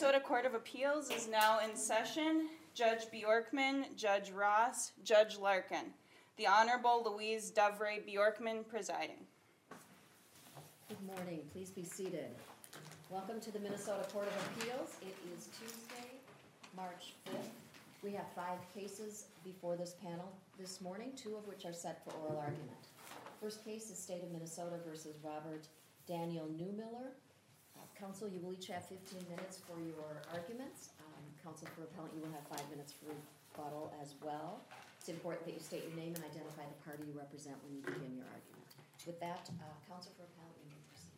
Minnesota Court of Appeals is now in session. Judge Bjorkman, Judge Ross, Judge Larkin. The Honorable Louise Dovray Bjorkman presiding. Good morning. Please be seated. Welcome to the Minnesota Court of Appeals. It is Tuesday, March 5th. We have 5 cases before this panel this morning, 2 of which are set for oral argument. First case is State of Minnesota versus Robert Daniel Neumiller. Counsel, you will each have 15 minutes for your arguments. Counsel for appellant, you will have 5 minutes for rebuttal as well. It's important that you state your name and identify the party you represent when you begin your argument. With that, counsel for appellant, you may proceed.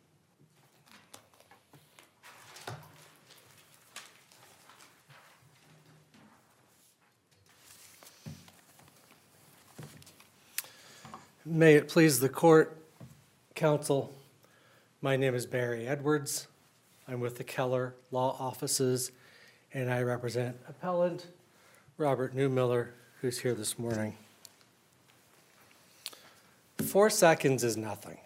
May it please the court, counsel, my name is Barry Edwards. I'm with the Keller Law Offices, and I represent appellant Robert Neumiller, who's here this morning. 4 seconds is nothing.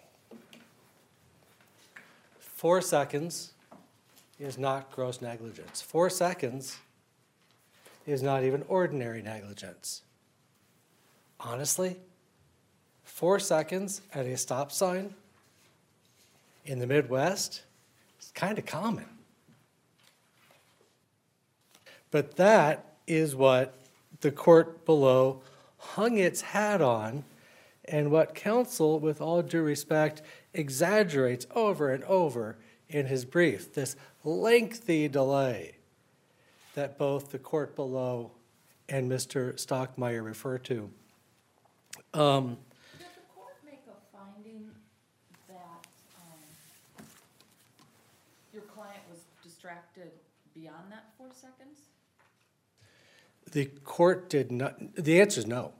4 seconds is not gross negligence. 4 seconds is not even ordinary negligence. Honestly, 4 seconds at a stop sign in the Midwest is kind of common. But that is what the court below hung its hat on, and what counsel, with all due respect, exaggerates over and over in his brief, this lengthy delay that both the court below and Mr. Stockmeyer refer to. Did the court make a finding that your client was distracted beyond that 4 seconds? The court did not. The answer is no.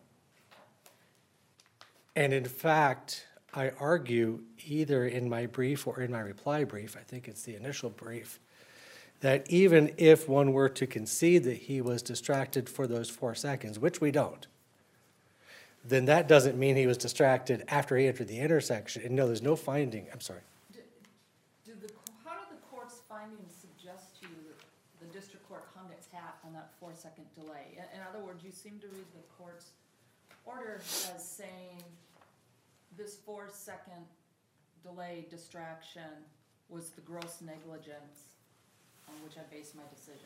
And in fact, I argue either in my brief or in my reply brief, I think it's the initial brief, that even if one were to concede that he was distracted for those 4 seconds, which we don't, then that doesn't mean he was distracted after he entered the intersection. And no, there's no finding. I'm sorry. How do the court's findings suggest to you that the district court hung its hat on that 4 second delay? In other words, you seem to read the court's order as saying this 4 second delay distraction was the gross negligence on which I based my decision,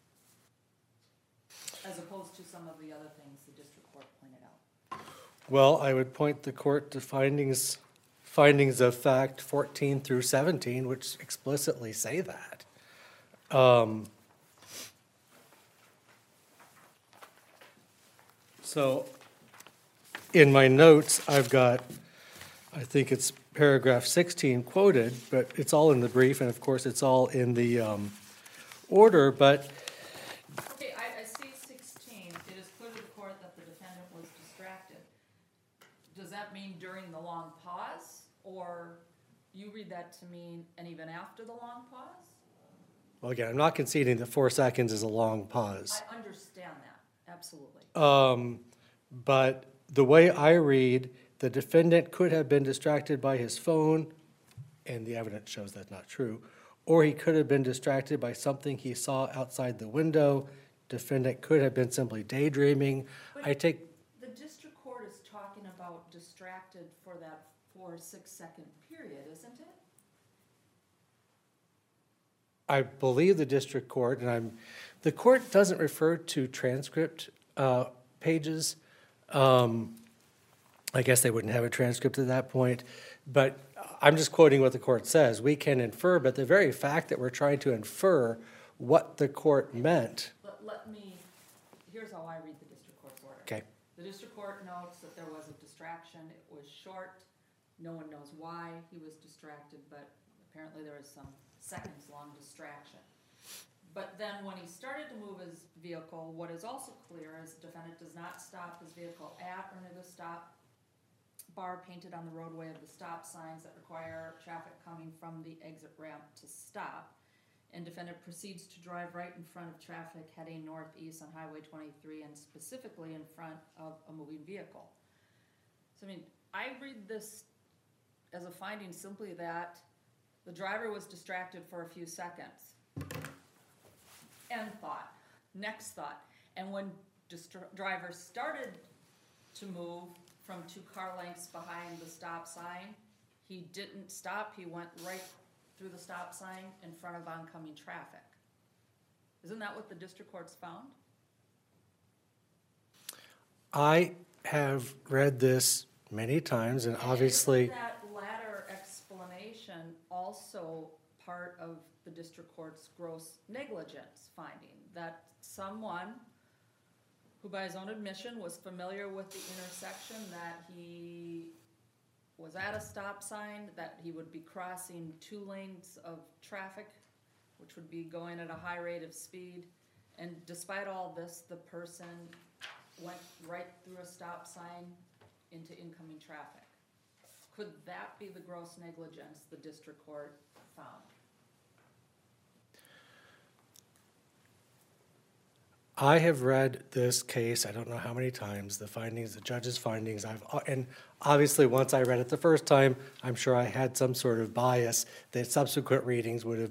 as opposed to some of the other things the district court pointed out. Well, I would point the court to findings of fact 14 through 17, which explicitly say that. So in my notes, I've got, I think it's paragraph 16 quoted, but it's all in the brief, and of course it's all in the order, but Okay, I see 16. It is clear to the court that the defendant was distracted. Does that mean during the long pause, or you read that to mean and even after the long pause? well, again, I'm not conceding that 4 seconds is a long pause. I understand that, absolutely. But the way I read, the defendant could have been distracted by his phone, and the evidence shows that's not true, or he could have been distracted by something he saw outside the window. Defendant could have been simply daydreaming. But the district court is talking about distracted for that 4 or 6 second period, isn't it? I believe the district court, and the court doesn't refer to transcript pages. I guess they wouldn't have a transcript at that point, but I'm just quoting what the court says. We can infer, but the very fact that we're trying to infer what the court meant. Here's how I read the district court's order. Okay. The district court notes that there was a distraction. It was short. No one knows why he was distracted, but apparently there was some seconds-long distraction. But then when he started to move his vehicle, what is also clear is the defendant does not stop his vehicle at or near the stop bar painted on the roadway of the stop signs that require traffic coming from the exit ramp to stop. And defendant proceeds to drive right in front of traffic heading northeast on Highway 23 and specifically in front of a moving vehicle. So, I mean, I read this as a finding simply that the driver was distracted for a few seconds. end thought, next thought. And when driver started to move from 2 car lengths behind the stop sign, he didn't stop, he went right through the stop sign in front of oncoming traffic. Isn't that what the district courts found? I have read this many times, and obviously, Isn't that latter explanation also part of the district court's gross negligence finding? That someone who by his own admission was familiar with the intersection, that he was at a stop sign, that he would be crossing 2 lanes of traffic, which would be going at a high rate of speed, and despite all this, the person went right through a stop sign into incoming traffic. Could that be the gross negligence the district court found? I have read this case, I don't know how many times, the findings, the judge's findings. And obviously, once I read it the first time, I'm sure I had some sort of bias that subsequent readings would have.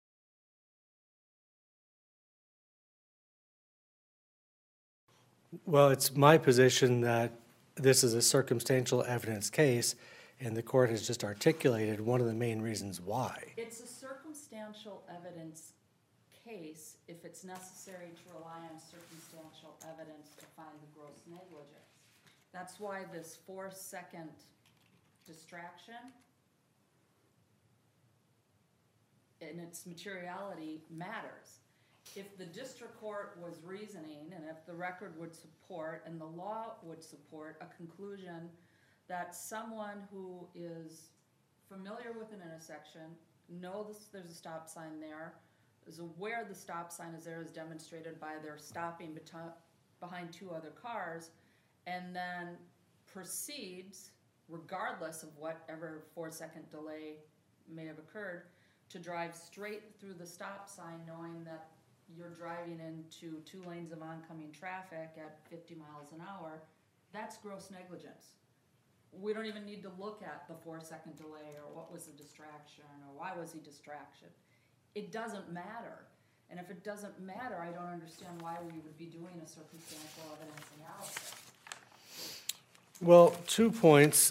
Well, it's my position that this is a circumstantial evidence case, and the court has just articulated one of the main reasons why. It's a circumstantial evidence case if it's necessary to rely on circumstantial evidence to find the gross negligence. That's why this 4-second distraction and its materiality matters. If the district court was reasoning, and if the record would support, and the law would support, a conclusion that someone who is familiar with an intersection, knows there's a stop sign there, is aware the stop sign is there as demonstrated by their stopping behind 2 other cars, and then proceeds, regardless of whatever 4-second delay may have occurred, to drive straight through the stop sign knowing that you're driving into 2 lanes of oncoming traffic at 50 miles an hour, that's gross negligence. We don't even need to look at the 4-second delay or what was the distraction or why was he distraction. It doesn't matter. And if it doesn't matter, I don't understand why we would be doing a circumstantial evidence analysis. Well, 2 points.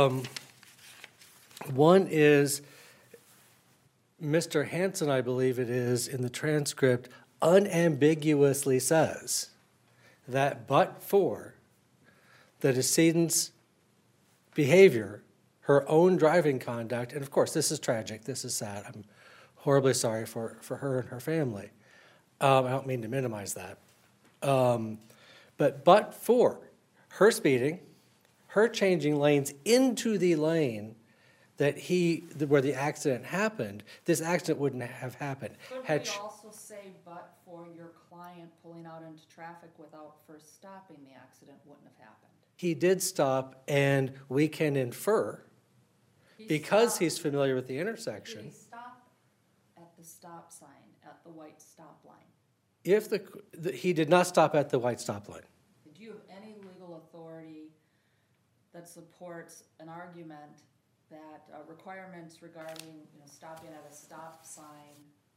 One is Mr. Hansen, I believe it is, in the transcript, unambiguously says that but for the decedent's behavior, her own driving conduct, and of course, this is tragic, this is sad, I'm horribly sorry for her and her family. I don't mean to minimize that. But for her speeding, her changing lanes into the lane where the accident happened, this accident wouldn't have happened. Could we also say, but for your client pulling out into traffic without first stopping, the accident wouldn't have happened? He did stop, and we can infer, because he's familiar with the intersection. Did he stop at the stop sign, at the white stop line? If he did not stop at the white stop line. Do you have any legal authority that supports an argument that requirements regarding stopping at a stop sign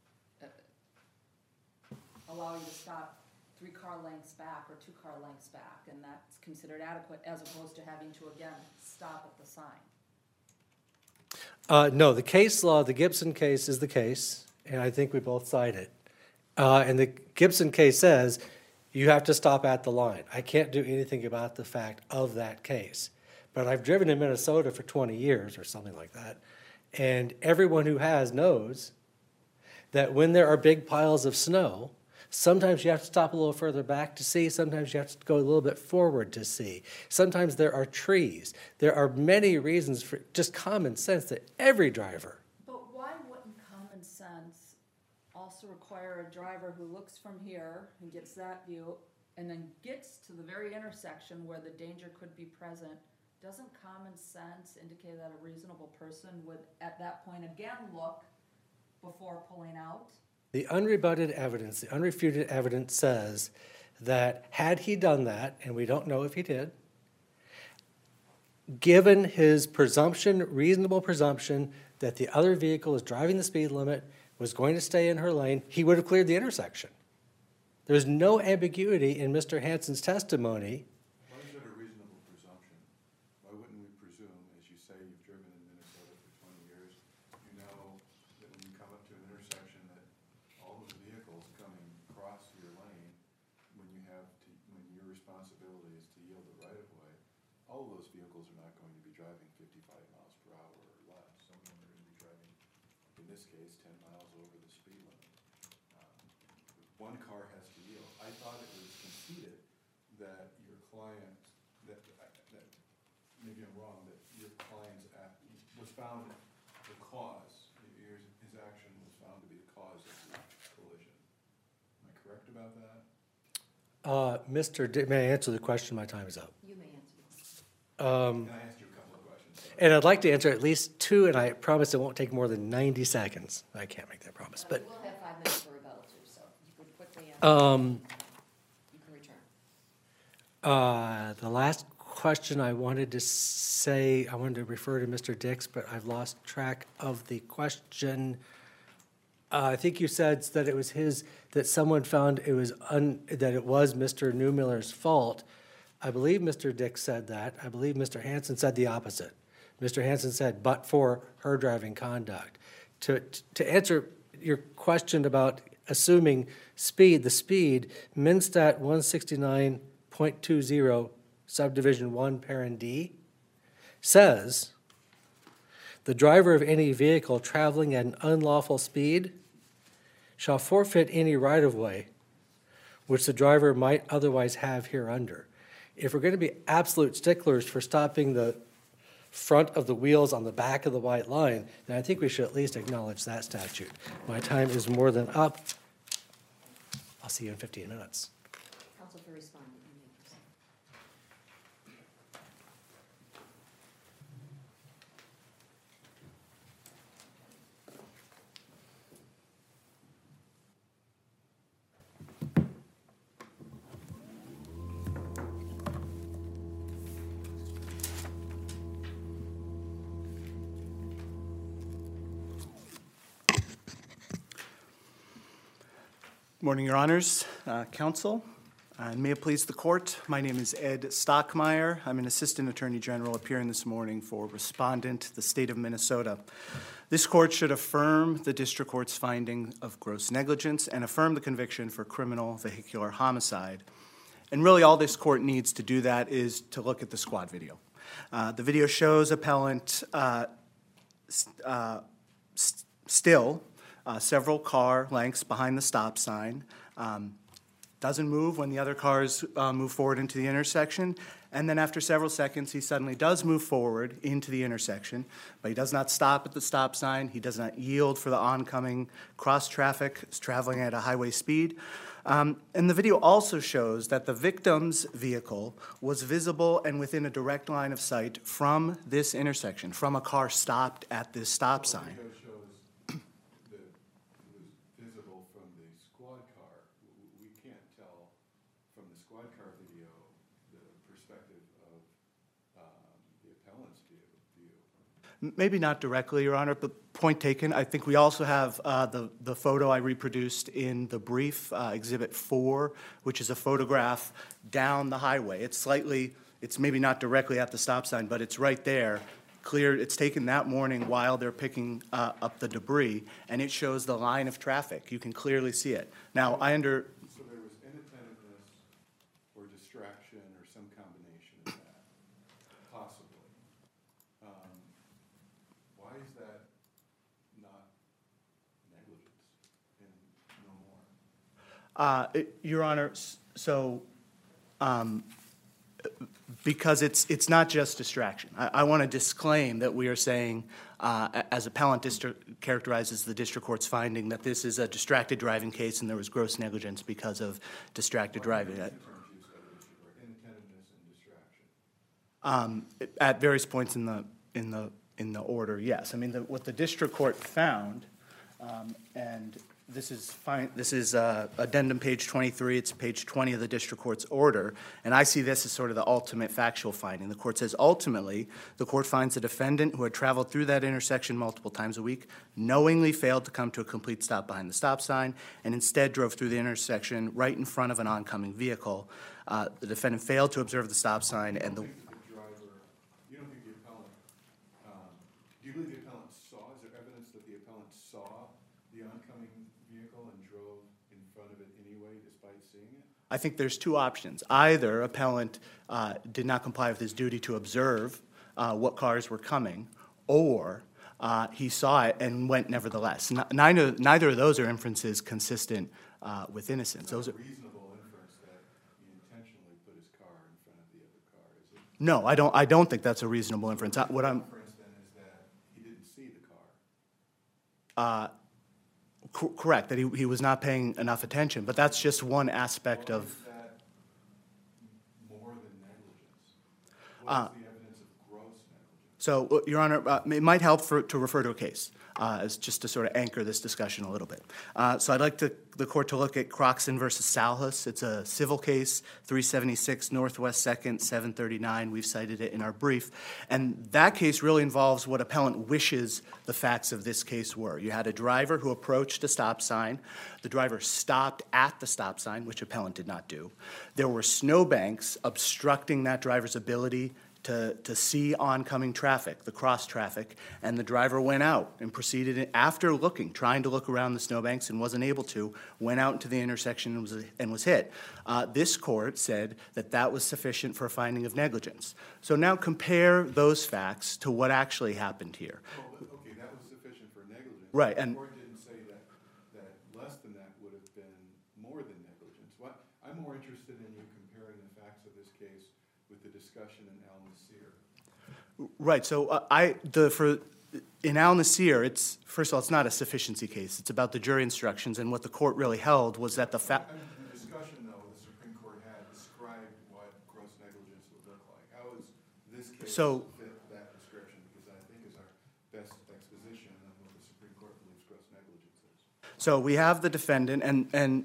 allow you to stop 3 car lengths back or 2 car lengths back, and that's considered adequate as opposed to having to again stop at the sign? No, the case law, the Gibson case is the case, and I think we both cite it. And the Gibson case says you have to stop at the line. I can't do anything about the fact of that case. But I've driven in Minnesota for 20 years or something like that, and everyone who has knows that when there are big piles of snow, sometimes you have to stop a little further back to see, sometimes you have to go a little bit forward to see. Sometimes there are trees. There are many reasons for just common sense that every driver. But why wouldn't common sense also require a driver who looks from here and gets that view and then gets to the very intersection where the danger could be present? Doesn't common sense indicate that a reasonable person would at that point again look before pulling out? The unrebutted evidence, the unrefuted evidence says that had he done that, and we don't know if he did, given his presumption, reasonable presumption, that the other vehicle is driving the speed limit, was going to stay in her lane, he would have cleared the intersection. There's no ambiguity in Mr. Hansen's testimony. Why is it a reasonable presumption? Why wouldn't we presume, as you say, you've driven in Minnesota for 20 years, you know that when you come up to an intersection that all of the vehicles coming across your lane, when your responsibility is to yield the right of way, all of those vehicles are not going to be driving 55 miles per hour or less. Some of them are going to be driving, in this case, 10 miles over the speed limit. One car has to yield. I thought it was conceded that your client, that maybe I'm wrong, that your client's act was found the cause, his action was found to be the cause of the collision. Am I correct about that? May I answer the question? My time is up. You may answer. Can I ask you a couple of questions? And I'd like to answer at least two, and I promise it won't take more than 90 seconds. I can't make that promise, but We'll have 5 minutes for rebuttal too, so you could quickly answer. You can return. The last question I wanted to say, I wanted to refer to Mr. Dix, but I've lost track of the question. I think you said that it was that someone found it was that it was Mr. Newmiller's fault. I believe Mr. Dix said that. I believe Mr. Hansen said the opposite. Mr. Hansen said, but for her driving conduct. To answer your question about assuming speed, the speed, MnSTAT 169.20, subdivision 1, parent D, says the driver of any vehicle traveling at an unlawful speed shall forfeit any right-of-way which the driver might otherwise have hereunder. If we're going to be absolute sticklers for stopping the front of the wheels on the back of the white line, then I think we should at least acknowledge that statute. My time is more than up. I'll see you in 15 minutes. Counsel for respondent, you may proceed. Morning, Your Honors, Counsel, and may it please the Court. My name is Ed Stockmeyer. I'm an Assistant Attorney General appearing this morning for Respondent, the State of Minnesota. This Court should affirm the District Court's finding of gross negligence and affirm the conviction for criminal vehicular homicide. And really all this Court needs to do that is to look at the squad video. The video shows appellant still several car lengths behind the stop sign, doesn't move when the other cars move forward into the intersection, and then after several seconds he suddenly does move forward into the intersection, but he does not stop at the stop sign, he does not yield for the oncoming cross traffic traveling at a highway speed. And the video also shows that the victim's vehicle was visible and within a direct line of sight from this intersection, from a car stopped at this stop sign. The video shows that it was visible from the squad car. We can't tell from the squad car video the perspective of the appellant's view. Maybe not directly, Your Honor, but point taken. I think we also have the photo I reproduced in the brief, Exhibit 4, which is a photograph down the highway. It's maybe not directly at the stop sign, but it's right there. Clear, it's taken that morning while they're picking up the debris, and it shows the line of traffic. You can clearly see it. Now, So there was inattentiveness or distraction or some combination of that, possibly. Why is that not negligence and no more? Your Honor, so because it's not just distraction. I want to disclaim that we are saying, as appellant characterizes the district court's finding, that this is a distracted driving case and there was gross negligence because of distracted driving. Inattentiveness and distraction. At various points in the order, yes. I mean, what the district court found, and This is fine. This is addendum page 23. It's page 20 of the district court's order. And I see this as sort of the ultimate factual finding. The court says, ultimately, the court finds the defendant who had traveled through that intersection multiple times a week knowingly failed to come to a complete stop behind the stop sign and instead drove through the intersection right in front of an oncoming vehicle. The defendant failed to observe the stop sign and the... You don't think the appellant, do you believe the appellant saw, is there evidence that the appellant saw the oncoming vehicle and drove in front of it anyway despite seeing it? I think there's two options. Either appellant did not comply with his duty to observe what cars were coming, or he saw it and went nevertheless. Neither of those are inferences consistent with innocence. Those are... Reasonable inference that he intentionally put his car in front of the other car, is it? No, I don't think that's a reasonable inference. What I'm... Inference then is that he didn't see the car. Correct, that he was not paying enough attention, but that's just one aspect Or of... is that more than negligence? What is the evidence of gross negligence? So, Your Honor, it might help to refer to a case, as just to sort of anchor this discussion a little bit. So I'd like the court to look at Croxton versus Salhus. It's a civil case, 376 Northwest 2nd, 739. We've cited it in our brief. And that case really involves what appellant wishes the facts of this case were. You had a driver who approached a stop sign. The driver stopped at the stop sign, which appellant did not do. There were snowbanks obstructing that driver's ability to see oncoming traffic, the cross traffic, and the driver went out and proceeded, after trying to look around the snowbanks and wasn't able to, went out into the intersection and was hit. This court said that that was sufficient for a finding of negligence. So now compare those facts to what actually happened here. Oh, okay, that was sufficient for negligence. Right, and- The court didn't say that less than that would have been more than negligence. I'm more interested in you comparing the facts of this case with the discussion in Al Nasir. Right. So in Al Nasir, first of all, it's not a sufficiency case. It's about the jury instructions, and what the court really held was that the fact. The discussion, though, the Supreme Court had described what gross negligence would look like. How is this case fit that description? Because I think is our best exposition of what the Supreme Court believes gross negligence is. So we have the defendant, and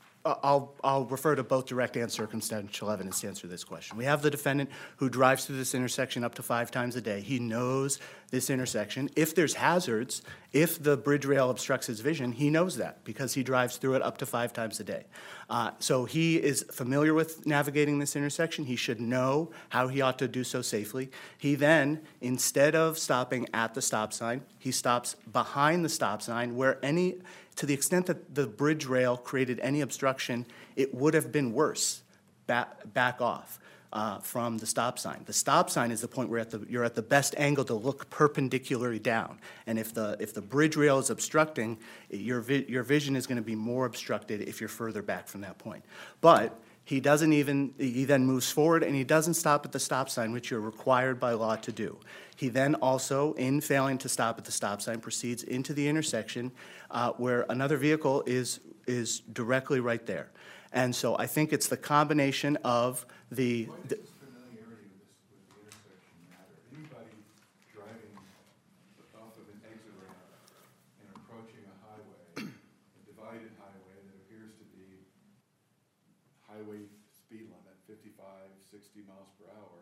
I'll refer to both direct and circumstantial evidence to answer this question. We have the defendant who drives through this intersection up to 5 times a day. He knows this intersection. If there's hazards, if the bridge rail obstructs his vision, he knows that because he drives through it up to 5 times a day. So he is familiar with navigating this intersection. He should know how he ought to do so safely. He then, instead of stopping at the stop sign, he stops behind the stop sign where to the extent that the bridge rail created any obstruction, it would have been worse. Back off from the stop sign. The stop sign is the point where you're at the best angle to look perpendicularly down. And if the bridge rail is obstructing, your vision is going to be more obstructed if you're further back from that point. But he then moves forward and he doesn't stop at the stop sign, which you're required by law to do. He then also, in failing to stop at the stop sign, proceeds into the intersection where another vehicle is directly right there. And so I think it's the combination of the... Why does this familiarity with the intersection matter? Anybody driving off of an exit ramp and approaching a highway, a divided highway that appears to be highway speed limit, 55, 60 miles per hour,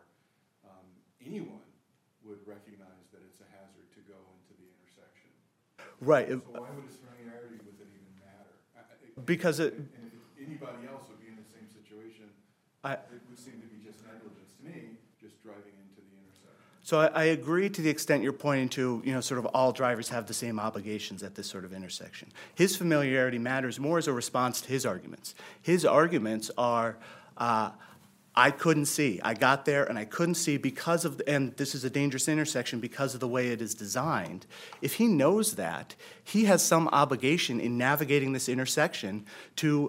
anyone would recognize that it's a hazard to go into the intersection. Right. So why would his familiarity with it even matter? Because it... And if anybody else would be in the same situation, it would seem to be just negligence to me, just driving into the intersection. So I agree to the extent you're pointing to, sort of all drivers have the same obligations at this sort of intersection. His familiarity matters more as a response to his arguments. His arguments are, I couldn't see. I got there and I couldn't see because of, and this is a dangerous intersection because of the way it is designed. If he knows that, he has some obligation in navigating this intersection to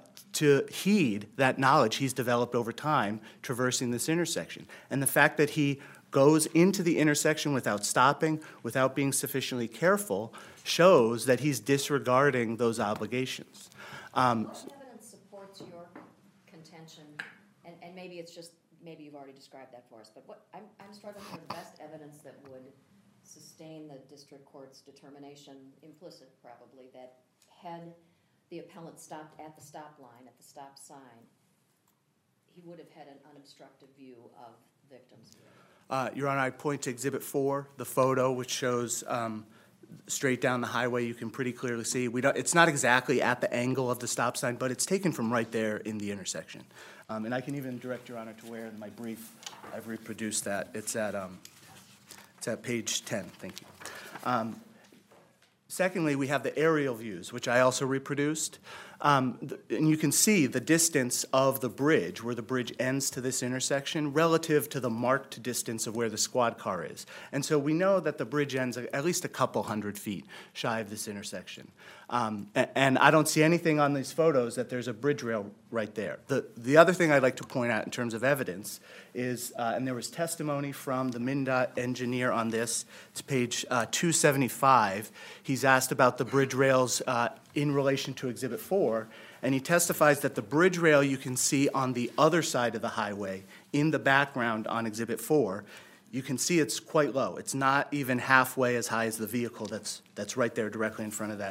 heed that knowledge he's developed over time traversing this intersection. And the fact that he goes into the intersection without stopping, without being sufficiently careful, shows that he's disregarding those obligations. What evidence supports your contention, and maybe it's just, maybe you've already described that for us, but what I'm struggling for the best evidence that would sustain the district court's determination, implicit probably, that had the appellant stopped at the stop line, at the stop sign, he would have had an unobstructed view of the victim's vehicle. Your Honor, I point to Exhibit 4, the photo, which shows straight down the highway. You can pretty clearly see. It's not exactly at the angle of the stop sign, but it's taken from right there in the intersection. And I can even direct Your Honor to where in my brief I've reproduced that. It's at page 10. Thank you. Secondly, we have the aerial views, which I also reproduced. And you can see the distance of the bridge, where the bridge ends to this intersection, relative to the marked distance of where the squad car is. And so we know that the bridge ends at least a couple hundred feet shy of this intersection. And I don't see anything on these photos that there's a bridge rail right there. The other thing I'd like to point out in terms of evidence is, and there was testimony from the MnDOT engineer on this, it's page 275. He's asked about the bridge rails in relation to Exhibit 4, and he testifies that the bridge rail you can see on the other side of the highway in the background on Exhibit 4, you can see it's quite low. It's not even halfway as high as the vehicle that's right there directly in front of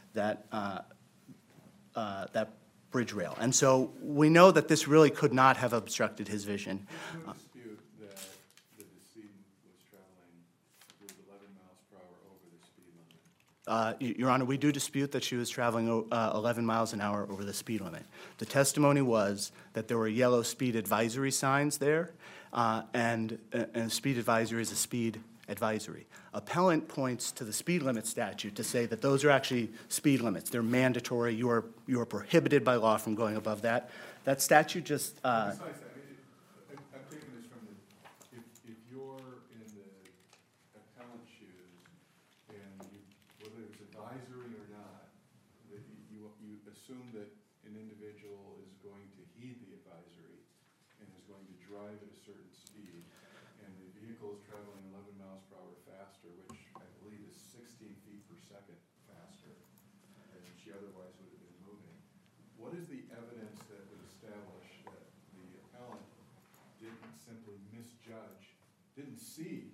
that bridge rail. And so we know that this really could not have obstructed his vision. There's no dispute that the decedent was traveling with 11 miles per hour over the speed limit. Your Honor, we do dispute that she was traveling 11 miles an hour over the speed limit. The testimony was that there were yellow speed advisory signs there, and a speed advisory is a speed advisory. Appellant points to the speed limit statute to say that those are actually speed limits. They're mandatory. You are prohibited by law from going above that. That statute just... Besides that, I'm taking this from if you're in the appellant's shoes, and whether it's advisory or not, that you assume that an individual is going to heed the advisory and is going to drive at a certain speed, and the vehicle is traveling 11 miles per hour faster, which I believe is 16 feet per second faster than she otherwise would have been moving. What is the evidence that would establish that the appellant didn't simply misjudge, didn't see,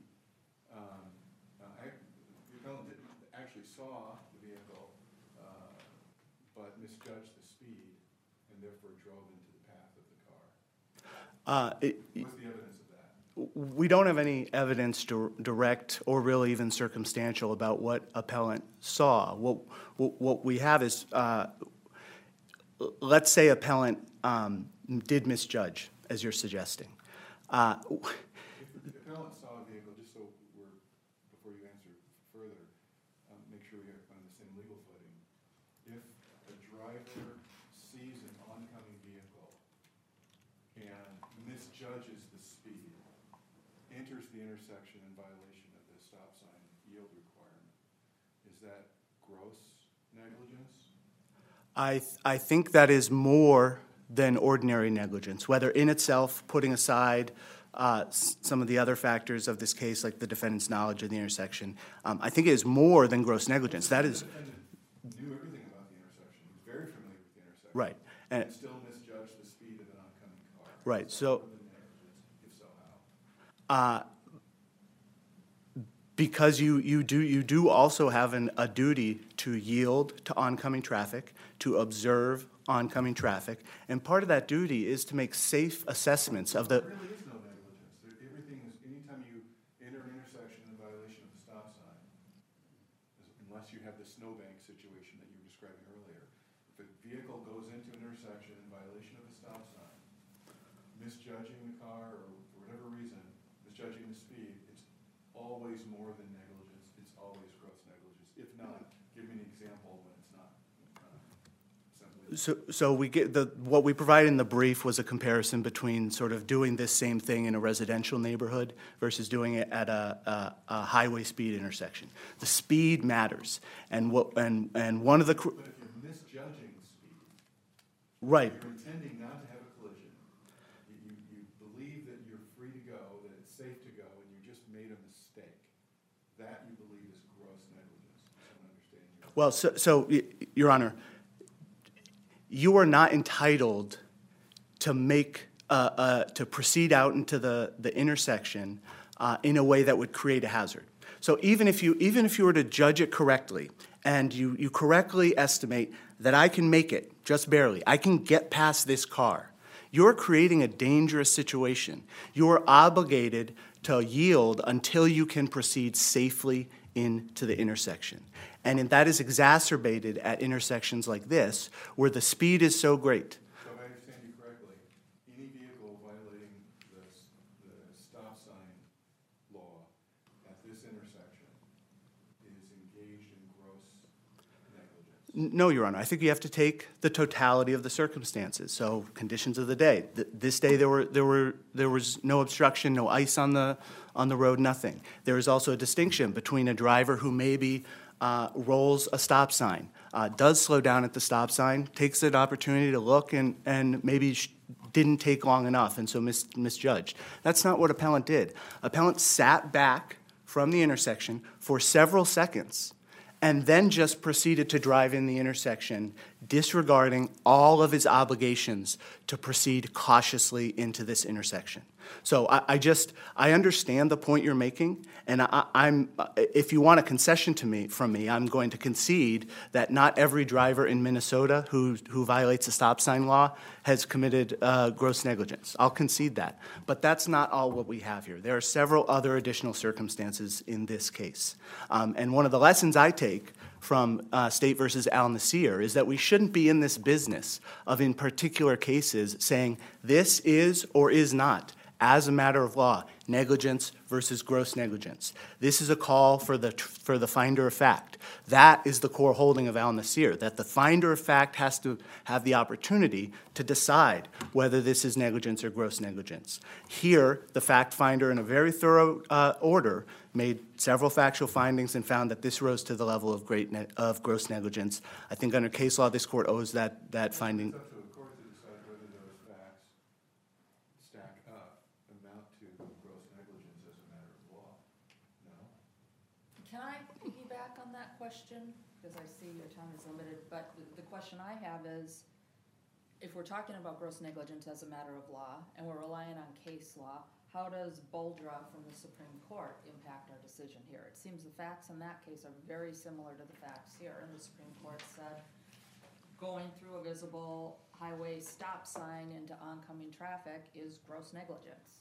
the appellant didn't actually saw the vehicle, but misjudged the speed and therefore drove into the path of the car? What's the evidence of that? We don't have any evidence direct or really even circumstantial about what appellant saw. What we have is, let's say appellant did misjudge, as you're suggesting. If the appellant saw a vehicle, just so before you answer further, make sure we are on the same legal footing. If a driver sees an oncoming vehicle and misjudges the speed, enters the intersection in violation of the stop sign yield requirement, is that gross negligence? I think that is more than ordinary negligence, whether in itself, putting aside some of the other factors of this case, like the defendant's knowledge of the intersection. I think it is more than gross negligence. That is... The defendant knew everything about the intersection. He was very familiar with the intersection. Right. And still misjudged the speed of an oncoming car. Right. So... More than negligence, if so, how? Because you do also have a duty to yield to oncoming traffic, to observe oncoming traffic, and part of that duty is to make safe assessments of the... There really is no negligence. Everything is, anytime you enter an intersection in violation of the stop sign, unless you have the snowbank situation that you were describing earlier, if a vehicle goes into an intersection in violation of the stop sign, misjudging the car or for whatever reason, misjudging the speed, it's always more than negligence. It's always gross negligence. If not, give me an example when it's not simply. So we get what we provide in the brief was a comparison between sort of doing this same thing in a residential neighborhood versus doing it at a highway speed intersection. The speed matters, and one of the... But if you're misjudging speed, Right. you're intending not to have a collision, you believe that you're free to go, that it's safe to go, and you just made a mistake, that you believe is gross negligence. I don't understand your... Well, so Your Honor, you are not entitled to make to proceed out into the intersection in a way that would create a hazard. So even if you were to judge it correctly and you correctly estimate that I can make it, just barely, I can get past this car, you're creating a dangerous situation. You're obligated to yield until you can proceed safely into the intersection. And that is exacerbated at intersections like this, where the speed is so great. So if I understand you correctly, any vehicle violating the stop sign law at this intersection is engaged in gross negligence? No, Your Honor. I think you have to take the totality of the circumstances. So conditions of the day. This day there was no obstruction, no ice on the road, nothing. There is also a distinction between a driver who maybe rolls a stop sign, does slow down at the stop sign, takes an opportunity to look, and maybe didn't take long enough, and so misjudged. That's not what appellant did. Appellant sat back from the intersection for several seconds and then just proceeded to drive in the intersection, disregarding all of his obligations to proceed cautiously into this intersection. So I understand the point you're making, and if you want a concession from me, I'm going to concede that not every driver in Minnesota who violates the stop sign law has committed gross negligence. I'll concede that. But that's not all what we have here. There are several other additional circumstances in this case. And one of the lessons I take from State versus Al Nasir is that we shouldn't be in this business of, in particular cases, saying this is or is not, as a matter of law, negligence versus gross negligence. This is a call for the finder of fact. That is the core holding of Al Nasir, that the finder of fact has to have the opportunity to decide whether this is negligence or gross negligence. Here, the fact finder, in a very thorough order, made several factual findings and found that this rose to the level of gross negligence. I think under case law, this court owes that finding. It's up to the court to decide whether those facts stack up, amount to gross negligence as a matter of law. No? Can I piggyback on that question? Because I see your time is limited, but the question I have is, if we're talking about gross negligence as a matter of law, and we're relying on case law, how does Boldra from the Supreme Court impact our decision here? It seems the facts in that case are very similar to the facts here, and the Supreme Court said going through a visible highway stop sign into oncoming traffic is gross negligence.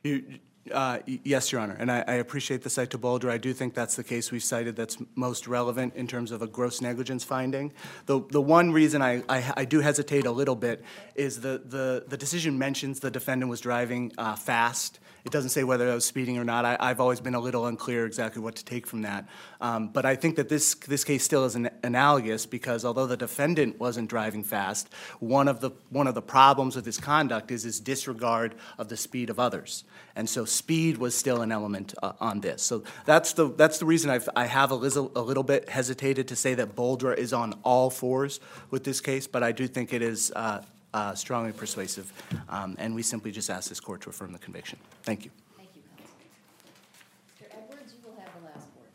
Yes, Your Honor, and I appreciate the cite to Boldra. I do think that's the case we cited that's most relevant in terms of a gross negligence finding. The one reason I do hesitate a little bit is the decision mentions the defendant was driving fast. It doesn't say whether I was speeding or not. I've always been a little unclear exactly what to take from that. But I think that this case still is analogous because although the defendant wasn't driving fast, one of the problems with his conduct is his disregard of the speed of others. And so speed was still an element on this. So that's the reason I have a little bit hesitated to say that Boldra is on all fours with this case, but I do think it is strongly persuasive, and we simply just ask this court to affirm the conviction. Thank you. Thank you, counsel. Mr. Edwards, you will have the last word.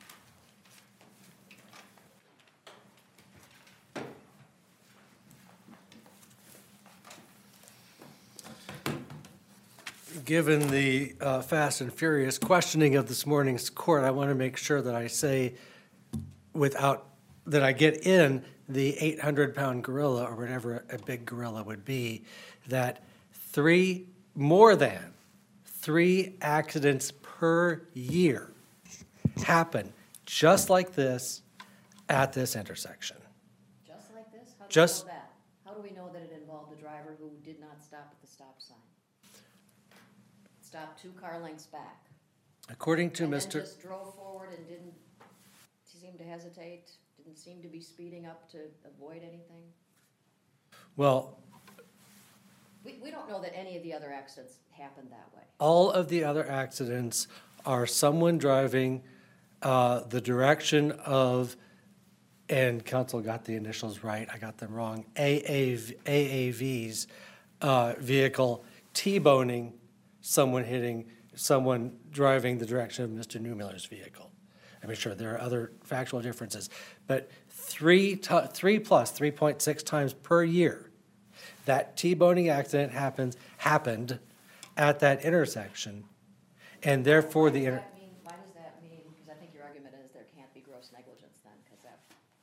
Given the fast and furious questioning of this morning's court, I want to make sure that I say that I get in the 800-pound gorilla or whatever a big gorilla would be, that more than three accidents per year happen just like this at this intersection. Just like this? How do Just- we know that? How do we know that it involved a driver who did not stop at the stop sign? Stopped 2 car lengths back. According to And then Mr. just drove forward and didn't seem to hesitate, didn't seem to be speeding up to avoid anything? Well, We don't know that any of the other accidents happened that way. all of the other accidents are someone driving the direction of, and counsel got the initials right, I got them wrong, AAV's vehicle T-boning someone driving the direction of Mr. Newmiller's vehicle. I'm sure there are other factual differences, but 3.6 times per year, that T-boning accident happened at that intersection, and therefore Why does that mean, because I think your argument is there can't be gross negligence then, because that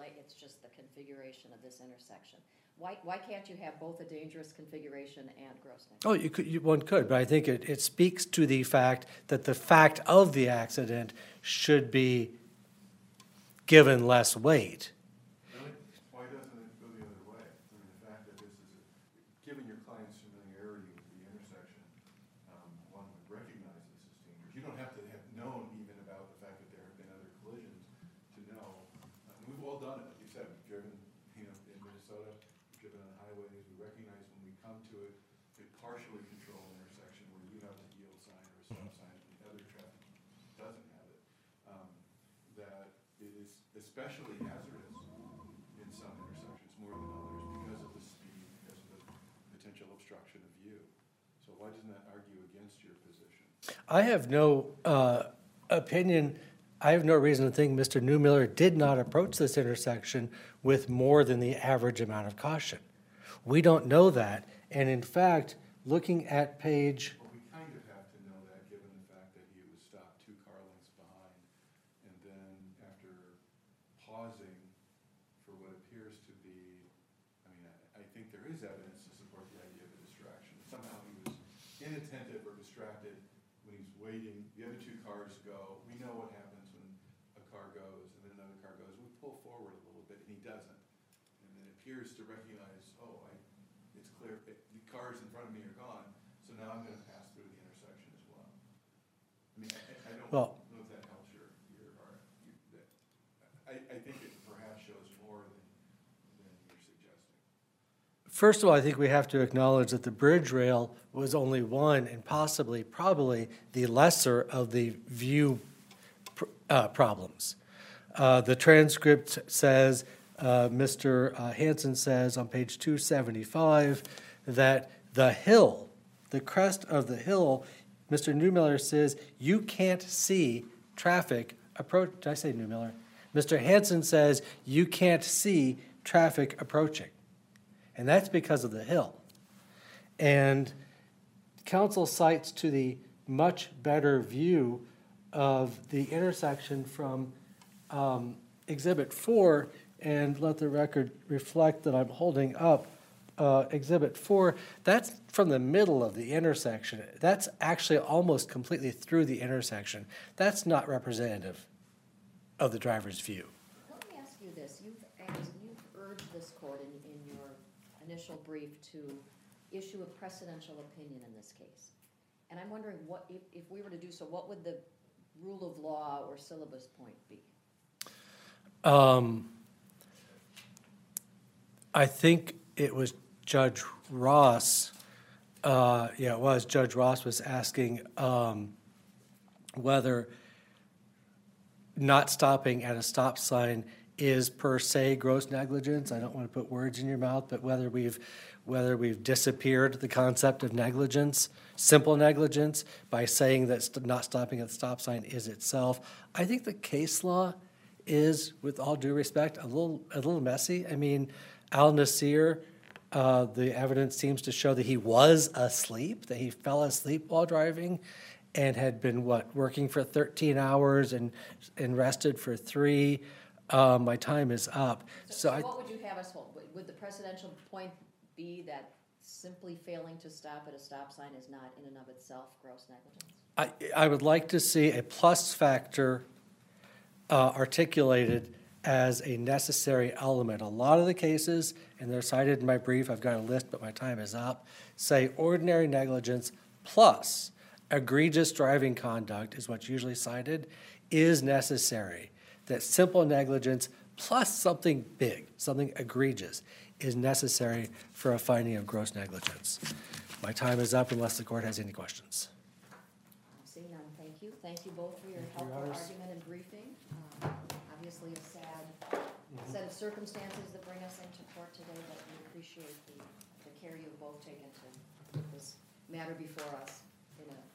light, it's just the configuration of this intersection. Why can't you have both a dangerous configuration and gross negligence? Oh, one could, but I think it speaks to the fact that the fact of the accident should be given less weight. Really? Why doesn't it go the other way? I mean, the fact that this is, given your client's familiarity with the intersection, one would recognize this as dangerous. You don't have to have known even about the fact that there have been other collisions to know. We've all done it, like you said, we've driven, in Minnesota, we've driven on highways, we recognize when we come to a partially controlled intersection where you have a yield sign or a stop sign and the other traffic doesn't have it, that it is especially hazardous in some intersections more than others because of the speed, because of the potential obstruction of view. So why doesn't that argue against your position? I have no opinion. I have no reason to think Mr. Newmiller did not approach this intersection with more than the average amount of caution. We don't know that. And in fact, looking at page, Well, we kind of have to know that given the fact that he was stopped 2 car lengths behind. And then after pausing for what appears to be, I mean, I think there is evidence to support the idea of a distraction. Somehow he was inattentive or distracted when he's waiting. The other 2 cars go. We know what happens when a car goes and then another car goes. We pull forward a little bit and he doesn't. And then it appears to recognize, it's clear, the cars in front of me are gone, so now I'm gonna pass through the intersection as well. I mean, I don't Well- know if that helps your I think it perhaps shows more than you're suggesting. first of all, I think we have to acknowledge that the bridge rail was only one and probably the lesser of the view problems. The transcript says, Mr. Hansen says on page 275 that the hill, the crest of the hill, Mr. Newmiller says you can't see traffic approach. Did I say Newmiller? Mr. Hansen says you can't see traffic approaching. And that's because of the hill. And council cites to the much better view of the intersection from Exhibit 4, and let the record reflect that I'm holding up Exhibit 4. That's from the middle of the intersection. That's actually almost completely through the intersection. That's not representative of the driver's view. Let me ask you this. You've urged this court in your initial brief to issue a precedential opinion in this case. And I'm wondering, what if we were to do so, what would the rule of law or syllabus point be? I think it was Judge Ross. It was. Judge Ross was asking whether not stopping at a stop sign is per se gross negligence. I don't want to put words in your mouth, but whether we've disappeared the concept of negligence, simple negligence, by saying that not stopping at the stop sign is itself. I think the case law is, with all due respect, a little messy. I mean, Al-Nasir, the evidence seems to show that he was asleep, that he fell asleep while driving, and had been, working for 13 hours and rested for 3. My time is up. So what would you have us hold? Would the precedential point be that simply failing to stop at a stop sign is not in and of itself gross negligence? I would like to see a plus factor articulated as a necessary element. A lot of the cases, and they're cited in my brief, I've got a list, but my time is up, say ordinary negligence plus egregious driving conduct is what's usually cited, is necessary. That simple negligence plus something big, something egregious, is necessary for a finding of gross negligence. My time is up unless the court has any questions. Seeing none, thank you. Thank you both for your helpful argument and briefing. Obviously a sad set of circumstances that bring us into court today, but we appreciate the care you've both taken to put this matter before us in a